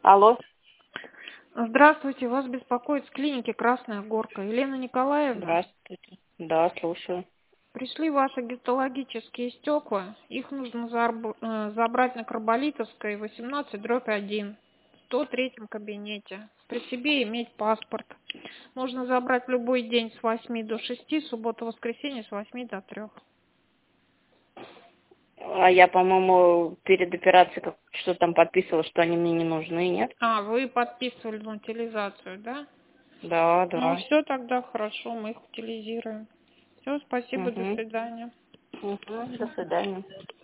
Алло, Здравствуйте, вас беспокоит с клиники Красная Горка. Елена Николаевна, здравствуйте. Да, слушаю. пришли ваши гистологические стекла. Их нужно забрать на Карболитовской 18/1 в 103 кабинете. При себе иметь паспорт. Можно забрать в любой день с 8 до 6, суббота-воскресенье с 8 до 3. А я, по-моему, перед операцией что-то там подписывала, что они мне не нужны, нет? А, вы подписывали на утилизацию, да? Да, Ну да. все, тогда хорошо, мы их утилизируем. Все, спасибо, до Угу. свидания. Угу. До свидания.